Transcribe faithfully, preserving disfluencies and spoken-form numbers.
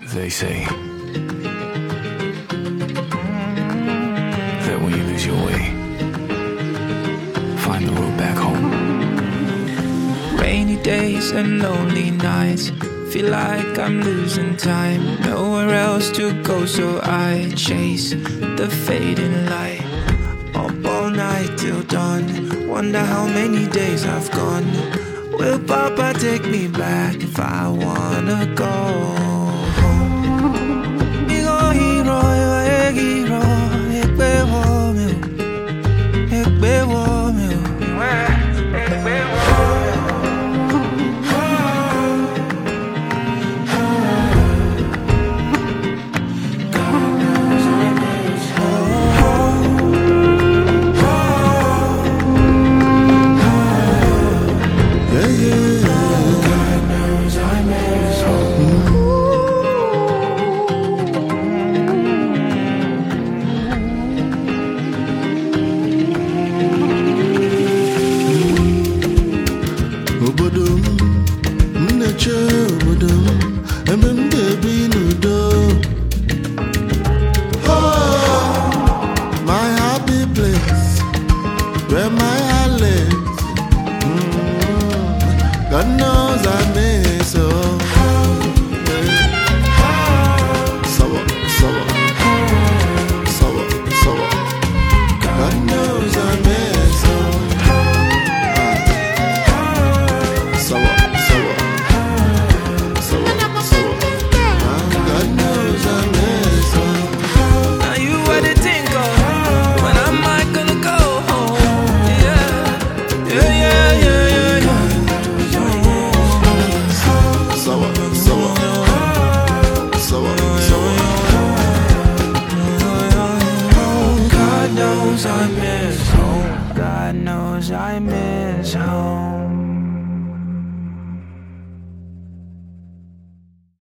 They say that when you lose your way, find the road back home. Rainy days and lonely nights, feel like I'm losing time. Nowhere else to go, so I chase the fading light. Up all night till dawn, wonder how many days I've gone. Will Papa take me back if I wanna go home? Hero, hero, hero, ekpe wo mi o, ekpe wo mi o, ekpe wo. Where my heart lives, mm-hmm. God knows I miss you. Sour, sour, sour, sour. God knows I miss you. Sour, sour, sour, sour. God knows I miss you. Now you what to think of when I'm not gonna go. God knows I miss home. God knows I miss home.